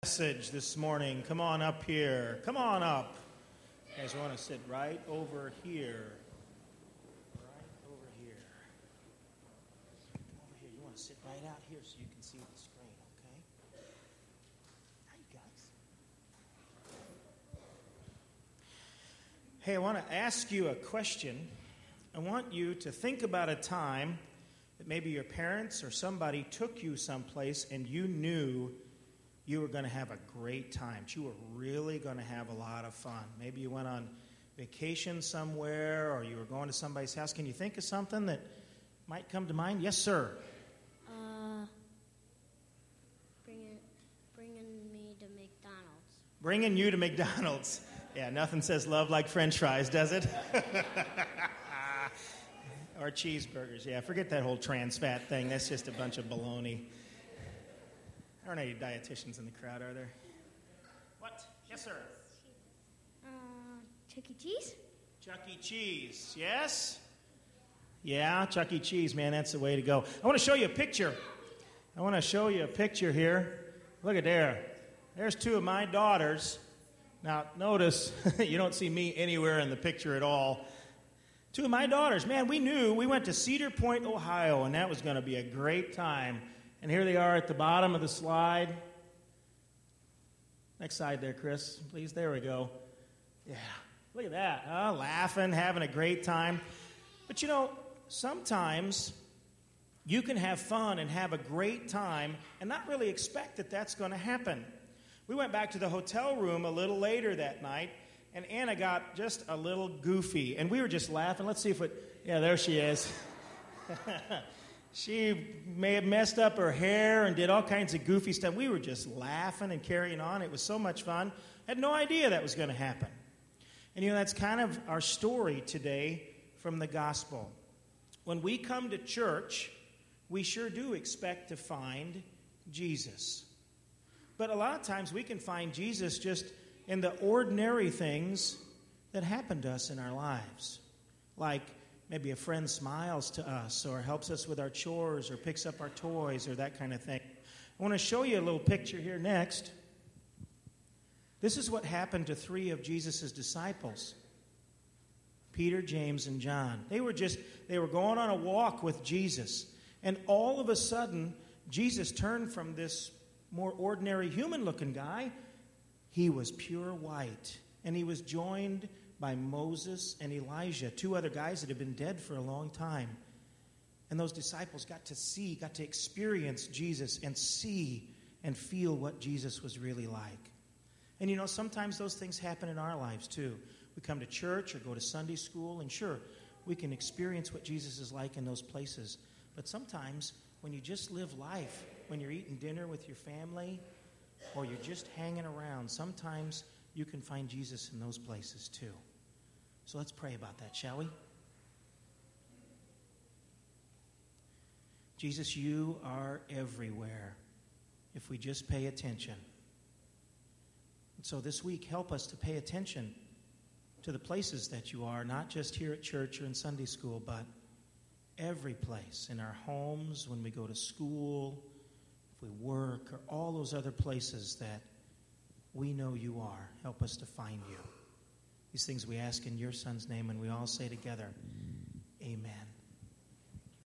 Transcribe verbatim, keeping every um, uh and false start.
Message this morning. Come on up here. Come on up. You guys want to sit right over here. Right over here. Over here. You want to sit right out here so you can see the screen, okay? Hi, you guys. Hey, I want to ask you a question. I want you to think about a time that maybe your parents or somebody took you someplace and you knew you were going to have a great time. You were really going to have a lot of fun. Maybe you went on vacation somewhere or you were going to somebody's house. Can you think of something that might come to mind? Yes, sir. Uh, bringing, bringing me to McDonald's. Bringing you to McDonald's. Yeah, nothing says love like French fries, does it? Or cheeseburgers. Yeah, forget that whole trans fat thing. That's just a bunch of baloney. There aren't any dietitians in the crowd, are there? What? Yes, sir. Uh, Chuck E. Cheese? Chuck E. Cheese, yes? Yeah, Chuck E. Cheese, man, that's the way to go. I want to show you a picture. I want to show you a picture here. Look at there. There's two of my daughters. Now, notice, you don't see me anywhere in the picture at all. Two of my daughters. Man, we knew we went to Cedar Point, Ohio, and that was going to be a great time. And here they are at the bottom of the slide. Next slide there, Chris, please. There we go. Yeah, look at that. Huh? Laughing, having a great time. But you know, sometimes you can have fun and have a great time and not really expect that that's going to happen. We went back to the hotel room a little later that night, and Anna got just a little goofy. And we were just laughing. Let's see if it... Yeah, there she is. She may have messed up her hair and did all kinds of goofy stuff. We were just laughing and carrying on. It was so much fun. Had no idea that was going to happen. And, you know, that's kind of our story today from the gospel. When we come to church, we sure do expect to find Jesus. But a lot of times we can find Jesus just in the ordinary things that happen to us in our lives. Like maybe a friend smiles to us or helps us with our chores or picks up our toys or that kind of thing. I want to show you a little picture here next. This is what happened to three of Jesus' disciples, Peter, James, and John. They were just, they were going on a walk with Jesus. And all of a sudden, Jesus turned from this more ordinary human-looking guy. He was pure white. And he was joined by Moses and Elijah, two other guys that had been dead for a long time. And those disciples got to see, got to experience Jesus and see and feel what Jesus was really like. And you know, sometimes those things happen in our lives too. We come to church or go to Sunday school, and sure, we can experience what Jesus is like in those places. But sometimes when you just live life, when you're eating dinner with your family, or you're just hanging around, sometimes you can find Jesus in those places too. So let's pray about that, shall we? Jesus, you are everywhere if we just pay attention. And so this week, help us to pay attention to the places that you are, not just here at church or in Sunday school, but every place, in our homes, when we go to school, if we work, or all those other places that we know you are. Help us to find you. These things we ask in your Son's name, and we all say together, amen.